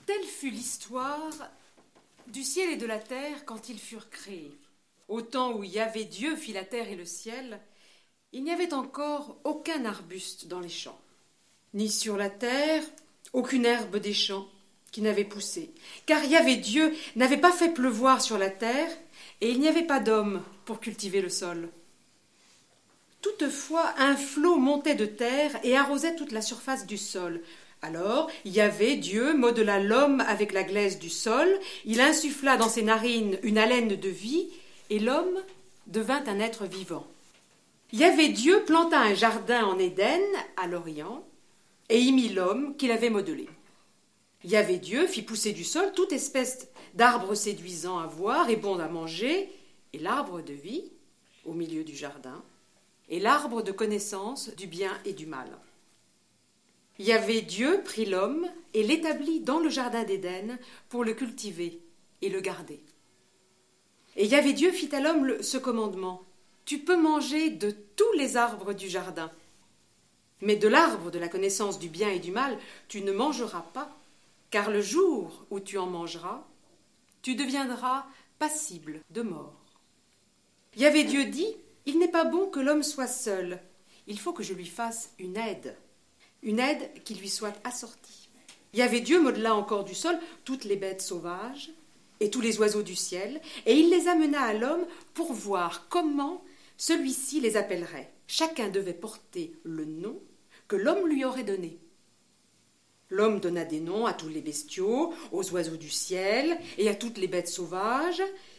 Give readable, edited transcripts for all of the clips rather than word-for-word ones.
Telle fut l'histoire du ciel et de la terre quand ils furent créés. Au temps où Yahvé Dieu fit la terre et le ciel, il n'y avait encore aucun arbuste dans les champs, ni sur la terre aucune herbe des champs qui n'avait poussé, car Yahvé Dieu n'avait pas fait pleuvoir sur la terre, et il n'y avait pas d'homme pour cultiver le sol. Toutefois, un flot montait de terre et arrosait toute la surface du sol. Alors, Yahvé, Dieu, modela l'homme avec la glaise du sol, il insuffla dans ses narines une haleine de vie, et l'homme devint un être vivant. Yahvé, Dieu, planta un jardin en Éden, à l'Orient, et y mit l'homme qu'il avait modelé. Yahvé, Dieu, fit pousser du sol toute espèce d'arbres séduisants à voir et bons à manger, et l'arbre de vie, au milieu du jardin, et l'arbre de connaissance du bien et du mal. Yahvé Dieu prit l'homme et l'établit dans le jardin d'Éden pour le cultiver et le garder. Et Yahvé Dieu fit à l'homme ce commandement: tu peux manger de tous les arbres du jardin, mais de l'arbre de la connaissance du bien et du mal tu ne mangeras pas, car le jour où tu en mangeras, tu deviendras passible de mort. Yahvé Dieu dit: il n'est pas bon que l'homme soit seul, il faut que je lui fasse une aide qui lui soit assortie. Yahvé Dieu modela encore du sol toutes les bêtes sauvages et tous les oiseaux du ciel, et il les amena à l'homme pour voir comment celui-ci les appellerait. Chacun devait porter le nom que l'homme lui aurait donné. L'homme donna des noms à tous les bestiaux, aux oiseaux du ciel et à toutes les bêtes sauvages.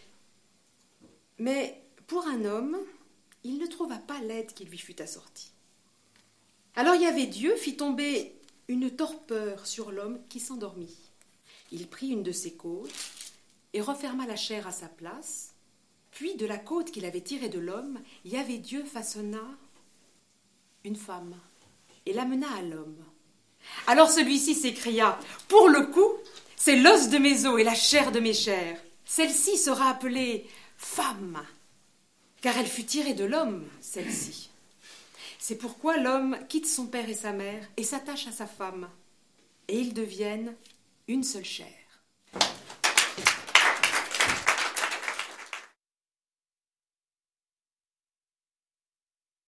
Mais pour un homme, il ne trouva pas l'aide qui lui fut assortie. Alors Yahvé Dieu fit tomber une torpeur sur l'homme qui s'endormit. Il prit une de ses côtes et referma la chair à sa place. Puis de la côte qu'il avait tirée de l'homme, Yahvé Dieu façonna une femme et l'amena à l'homme. Alors celui-ci s'écria: pour le coup, c'est l'os de mes os et la chair de mes chairs. Celle-ci sera appelée femme, car elle fut tirée de l'homme, celle-ci. C'est pourquoi l'homme quitte son père et sa mère et s'attache à sa femme, et ils deviennent une seule chair.